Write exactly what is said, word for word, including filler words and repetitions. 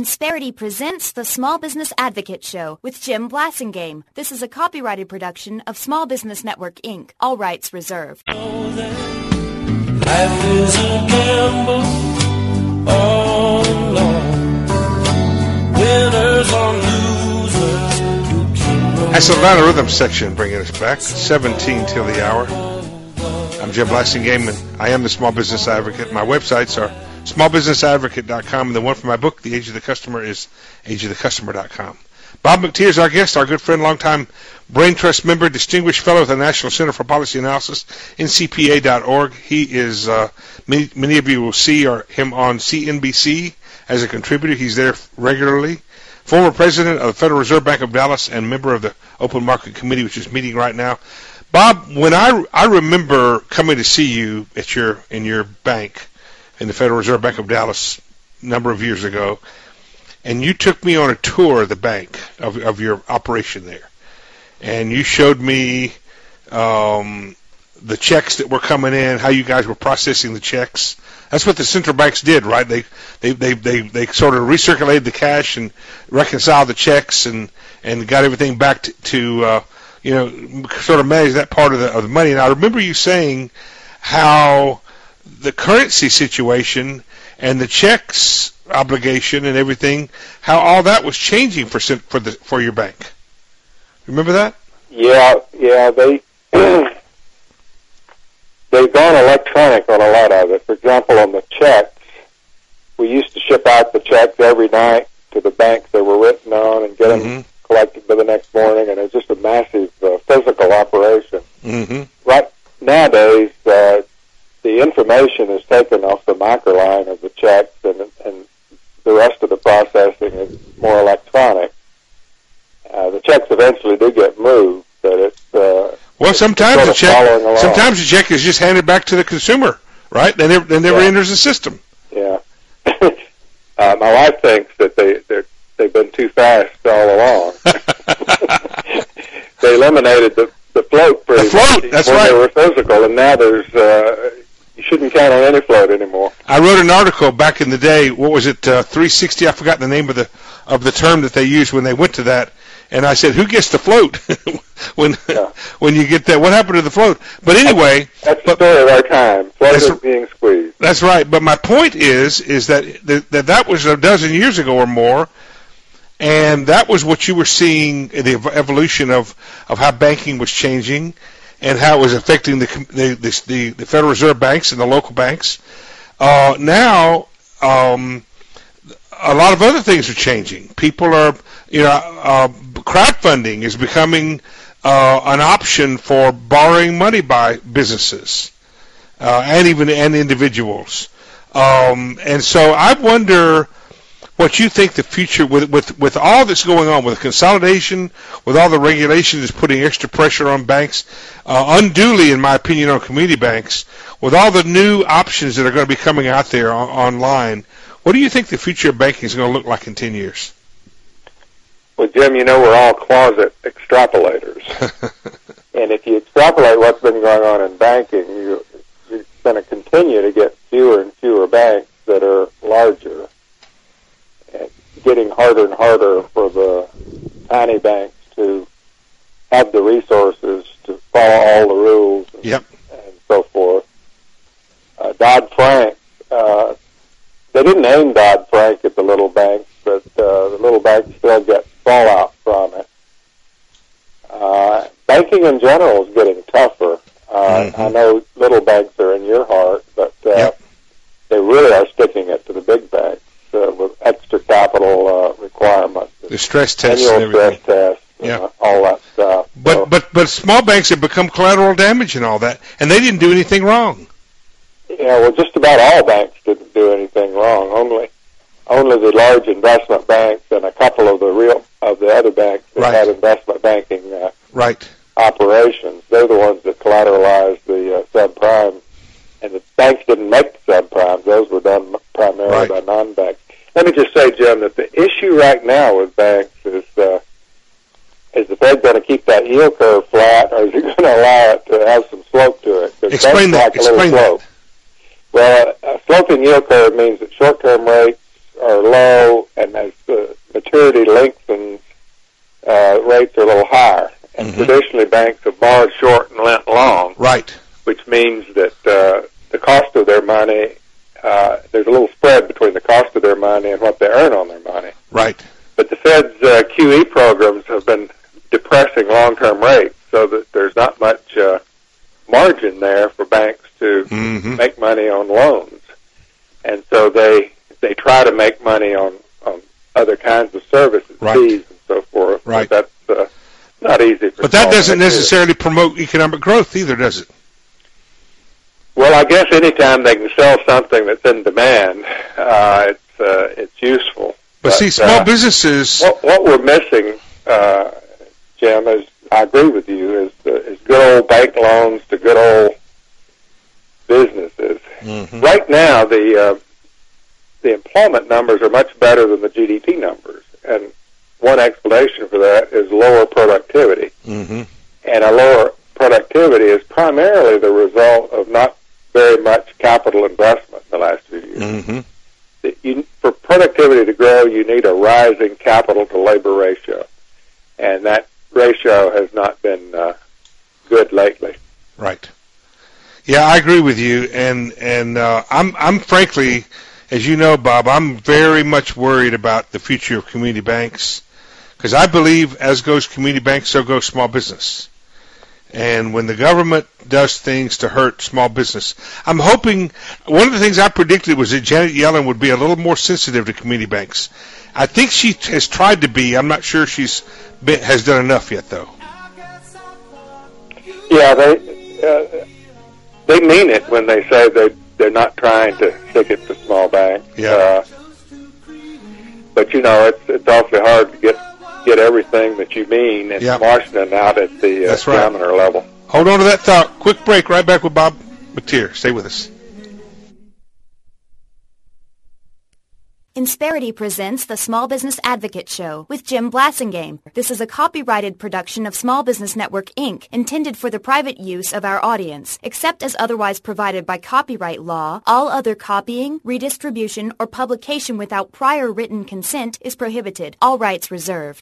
Insperity presents the Small Business Advocate Show with Jim Blasingame. This is a copyrighted production of Small Business Network, Incorporated. All rights reserved. Life is a gamble, all along. Winners or losers. That's the Atlanta Rhythm section bringing us back. seventeen till the hour. I'm Jim Blasingame, and I am the Small Business Advocate. My websites are small business advocate dot com, and the one for my book, The Age of the Customer, is age of the customer dot com. Bob McTee is our guest, our good friend, longtime Brain Trust member, distinguished fellow with the National Center for Policy Analysis, N C P A dot org. He is, uh, many, many of you will see or him on C N B C as a contributor. He's there regularly. Former president of the Federal Reserve Bank of Dallas and member of the Open Market Committee, which is meeting right now. Bob, when I, I remember coming to see you at your in your bank, in the Federal Reserve Bank of Dallas a number of years ago, and you took me on a tour of the bank, of, of your operation there. And you showed me um, the checks that were coming in, how you guys were processing the checks. That's what the central banks did, right? They they they they, they sort of recirculated the cash and reconciled the checks and, and got everything back to, to uh, you know, sort of manage that part of the, of the money. And I remember you saying how the currency situation and the checks obligation and everything, how all that was changing for for the for your bank. Remember that? Yeah, yeah. They they've gone electronic on a lot of it. For example, on the checks, we used to ship out the checks every night to the banks they were written on and get them mm-hmm. collected by the next morning, and it was just a massive uh, physical operation. Mm-hmm. Right nowadays. Uh, The information is taken off the microline of the checks, and, and the rest of the processing is more electronic. Uh, the checks eventually do get moved, but it's uh, well. Sometimes the check, sometimes the check is just handed back to the consumer, right? They never, they never yeah. enters the system. Yeah. uh, my wife thinks that they they're, they've been too fast all along. They eliminated the the float pretty the float, much that's when right. they were physical, and now there's. Uh, You shouldn't count on any float anymore. I wrote an article back in the day. What was it? Uh, three sixty. I forgot the name of the of the term that they used when they went to that. And I said, "Who gets the float when yeah. when you get that? What happened to the float?" But anyway, that's the story of our time. Float is being squeezed. That's right. But my point is, is that that that was a dozen years ago or more, and that was what you were seeing, the evolution of of how banking was changing. And how it was affecting the the, the the Federal Reserve banks and the local banks. Uh, now, um, a lot of other things are changing. People are, you know, uh, crowdfunding is becoming uh, an option for borrowing money by businesses uh, and even and individuals. Um, and so I wonder what you think the future, with, with, with all that's going on, with consolidation, with all the regulations putting extra pressure on banks, uh, unduly, in my opinion, on community banks, with all the new options that are going to be coming out there on, online, what do you think the future of banking is going to look like in ten years? Well, Jim, you know we're all closet extrapolators. And if you extrapolate what's been going on in banking, you, you're going to continue to get fewer and fewer banks that are larger. Getting harder and harder for the tiny banks to have the resources to follow all the rules and, yep. and so forth. Uh, Dodd-Frank, uh, they didn't aim Dodd-Frank at the little banks, but uh, the little banks still get fallout from it. Uh, banking in general is getting tougher. Uh, mm-hmm. I know little banks are in your heart, but uh, yep. they really are sticking it to the big banks. Uh, with extra capital uh, requirements, the stress tests, annual and everything. stress tests, yeah, uh, all that stuff. But so, but but small banks have become collateral damage and all that, and they didn't do anything wrong. Yeah, well, just about all banks didn't do anything wrong. Only only the large investment banks and a couple of the real of the other banks that right. had investment banking uh, right operations. They're the ones that collateralized the uh, subprime, and the banks didn't make the subprimes. Those were done primarily right. by non-banks. Let me just say, Jim, that the issue right now with banks is, uh, is the Fed going to keep that yield curve flat, or is it going to allow it to have some slope to it? Explain that. Like a little Explain slope. that. Well, a sloping yield curve means that short-term rates are low, and as the maturity lengthens, uh, rates are a little higher. And mm-hmm. traditionally, banks have borrowed short and lent long. Right. Which means that uh, the cost of their money, uh, there's a little spread between the cost of their money and what they earn on their money. Right. But the Fed's uh, Q E programs have been depressing long-term rates, so that there's not much uh, margin there for banks to mm-hmm. make money on loans. And so they they try to make money on, on other kinds of services, right. fees and so forth. Right. But that's uh, not easy for But that doesn't necessarily promote economic growth either, does it? Well, I guess anytime they can sell something that's in demand, uh, it's uh, it's useful. But, but see, small uh, businesses... What, what we're missing, uh, Jim, is, I agree with you, is, the, is good old bank loans to good old businesses. Mm-hmm. Right now, the uh, the employment numbers are much better than the G D P numbers, and one explanation for that is lower productivity. Mm-hmm. And a lower productivity is primarily the result of not very much capital investment in the last few years. Mm-hmm. The, you, for productivity to grow, you need a rising capital to labor ratio, and that ratio has not been uh, good lately. Right. Yeah, I agree with you, and and uh, I'm I'm frankly, as you know, Bob, I'm very much worried about the future of community banks, because I believe as goes community banks, so goes small business. And when the government does things to hurt small business, I'm hoping, one of the things I predicted was that Janet Yellen would be a little more sensitive to community banks. I think she has tried to be. I'm not sure she's been, has done enough yet, though. Yeah, they uh, they mean it when they say they they're not trying to stick it to small banks. Yeah. Uh, but you know, it's it's awfully hard to get. get everything that you mean in yep. Washington out at the uh, examiner right. level. Hold on to that thought. Quick break. Right back with Bob McTeer. Stay with us. Insperity presents the Small Business Advocate Show with Jim Blasingame. This is a copyrighted production of Small Business Network, Incorporated, intended for the private use of our audience. Except as otherwise provided by copyright law, all other copying, redistribution, or publication without prior written consent is prohibited. All rights reserved.